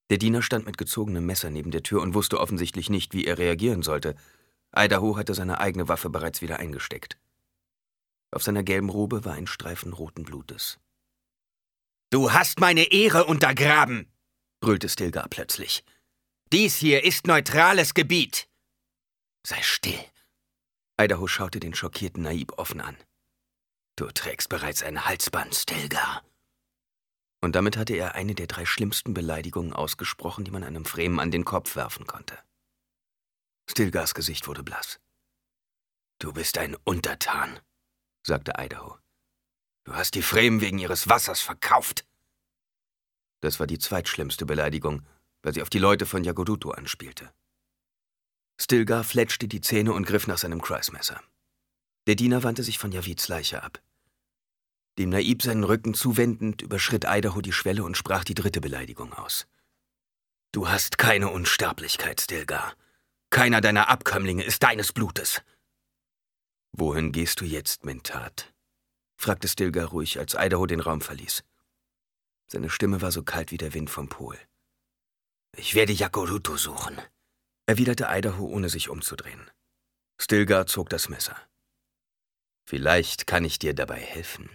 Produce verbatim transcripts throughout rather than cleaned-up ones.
Der Diener stand mit gezogenem Messer neben der Tür und wusste offensichtlich nicht, wie er reagieren sollte. Idaho hatte seine eigene Waffe bereits wieder eingesteckt. Auf seiner gelben Robe war ein Streifen roten Blutes. »Du hast meine Ehre untergraben«, brüllte Stilgar plötzlich. »Dies hier ist neutrales Gebiet.« »Sei still.« Idaho schaute den schockierten Naib offen an. »Du trägst bereits ein Halsband, Stilgar.« Und damit hatte er eine der drei schlimmsten Beleidigungen ausgesprochen, die man einem Fremen an den Kopf werfen konnte. Stilgars Gesicht wurde blass. »Du bist ein Untertan«, sagte Idaho. »Du hast die Fremen wegen ihres Wassers verkauft.« Das war die zweitschlimmste Beleidigung, weil sie auf die Leute von Jagodhutu anspielte. Stilgar fletschte die Zähne und griff nach seinem Kreismesser. Der Diener wandte sich von Javids Leiche ab. Dem Naib seinen Rücken zuwendend, überschritt Idaho die Schwelle und sprach die dritte Beleidigung aus. »Du hast keine Unsterblichkeit, Stilgar. Keiner deiner Abkömmlinge ist deines Blutes.« »Wohin gehst du jetzt, Mentat?« fragte Stilgar ruhig, als Idaho den Raum verließ. Seine Stimme war so kalt wie der Wind vom Pol. »Ich werde Jagodhutu suchen«, erwiderte Idaho, ohne sich umzudrehen. Stilgar zog das Messer. »Vielleicht kann ich dir dabei helfen.«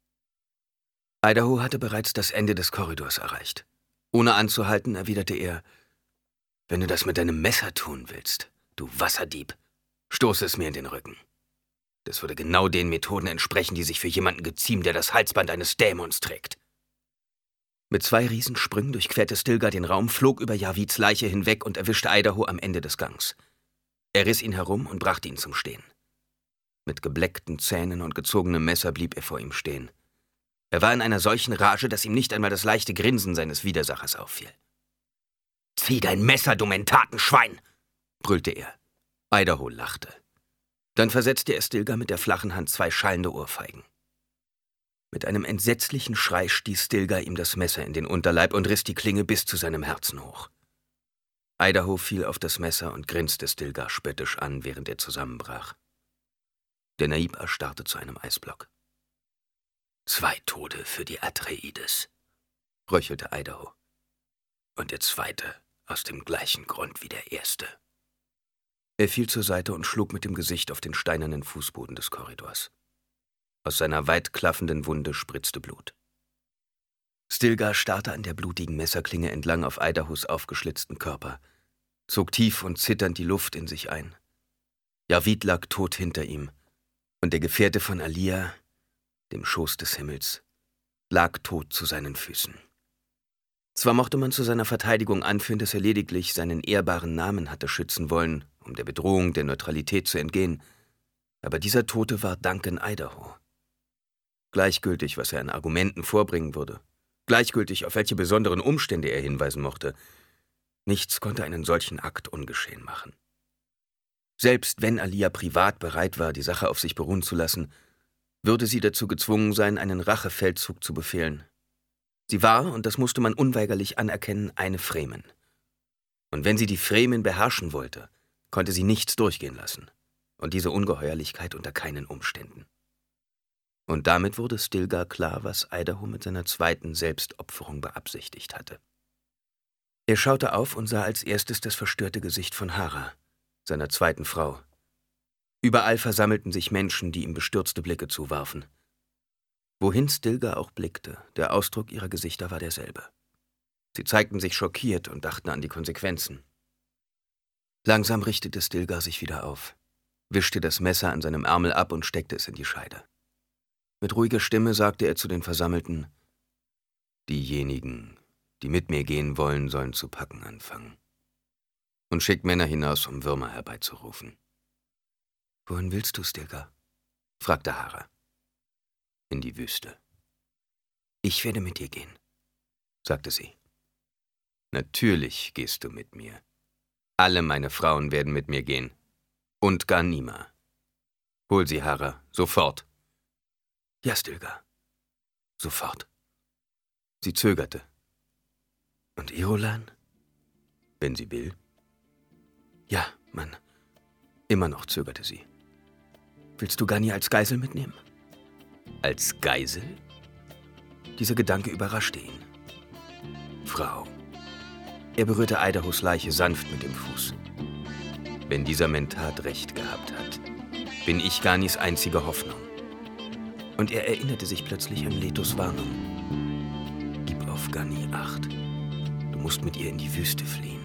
Idaho hatte bereits das Ende des Korridors erreicht. Ohne anzuhalten, erwiderte er, »Wenn du das mit deinem Messer tun willst, du Wasserdieb, stoße es mir in den Rücken. Das würde genau den Methoden entsprechen, die sich für jemanden geziemen, der das Halsband eines Dämons trägt.« Mit zwei Riesensprüngen durchquerte Stilgar den Raum, flog über Javids Leiche hinweg und erwischte Idaho am Ende des Gangs. Er riss ihn herum und brachte ihn zum Stehen. Mit gebleckten Zähnen und gezogenem Messer blieb er vor ihm stehen. Er war in einer solchen Rage, dass ihm nicht einmal das leichte Grinsen seines Widersachers auffiel. »Zieh dein Messer, du Mentatenschwein«, brüllte er. Idaho lachte. Dann versetzte er Stilgar mit der flachen Hand zwei schallende Ohrfeigen. Mit einem entsetzlichen Schrei stieß Stilgar ihm das Messer in den Unterleib und riss die Klinge bis zu seinem Herzen hoch. Idaho fiel auf das Messer und grinste Stilgar spöttisch an, während er zusammenbrach. Der Naib erstarrte zu einem Eisblock. »Zwei Tode für die Atreides«, röchelte Idaho. »Und der zweite aus dem gleichen Grund wie der erste.« Er fiel zur Seite und schlug mit dem Gesicht auf den steinernen Fußboden des Korridors. Aus seiner weit klaffenden Wunde spritzte Blut. Stilgar starrte an der blutigen Messerklinge entlang auf Idahos aufgeschlitzten Körper, zog tief und zitternd die Luft in sich ein. Javid lag tot hinter ihm, und der Gefährte von Alia, dem Schoß des Himmels, lag tot zu seinen Füßen. Zwar mochte man zu seiner Verteidigung anführen, dass er lediglich seinen ehrbaren Namen hatte schützen wollen, um der Bedrohung der Neutralität zu entgehen, aber dieser Tote war Duncan Idaho. Gleichgültig, was er an Argumenten vorbringen würde, gleichgültig, auf welche besonderen Umstände er hinweisen mochte, nichts konnte einen solchen Akt ungeschehen machen. Selbst wenn Alia privat bereit war, die Sache auf sich beruhen zu lassen, würde sie dazu gezwungen sein, einen Rachefeldzug zu befehlen. Sie war, und das musste man unweigerlich anerkennen, eine Fremen. Und wenn sie die Fremen beherrschen wollte, konnte sie nichts durchgehen lassen. Und diese Ungeheuerlichkeit unter keinen Umständen. Und damit wurde Stilgar klar, was Idaho mit seiner zweiten Selbstopferung beabsichtigt hatte. Er schaute auf und sah als erstes das verstörte Gesicht von Hara, seiner zweiten Frau. Überall versammelten sich Menschen, die ihm bestürzte Blicke zuwarfen. Wohin Stilgar auch blickte, der Ausdruck ihrer Gesichter war derselbe. Sie zeigten sich schockiert und dachten an die Konsequenzen. Langsam richtete Stilgar sich wieder auf, wischte das Messer an seinem Ärmel ab und steckte es in die Scheide. Mit ruhiger Stimme sagte er zu den Versammelten: »Diejenigen, die mit mir gehen wollen, sollen zu packen anfangen. Und schickt Männer hinaus, um Würmer herbeizurufen.« »Wohin willst du, Stilgar?« fragte Hara. »In die Wüste.« »Ich werde mit dir gehen«, sagte sie. »Natürlich gehst du mit mir. Alle meine Frauen werden mit mir gehen. Und Ghanima. Hol sie, Hara, sofort.« »Ja, Stilgar. Sofort.« Sie zögerte. »Und Irulan?« »Wenn sie will.« »Ja, Mann.« Immer noch zögerte sie. »Willst du Gani als Geisel mitnehmen?« »Als Geisel?« Dieser Gedanke überraschte ihn. »Frau, Er berührte Idahos Leiche sanft mit dem Fuß. Wenn dieser Mentat recht gehabt hat, bin ich Ghanis einzige Hoffnung. Und er erinnerte sich plötzlich an Letos Warnung. Gib auf Ghani Acht. Du musst mit ihr in die Wüste fliehen.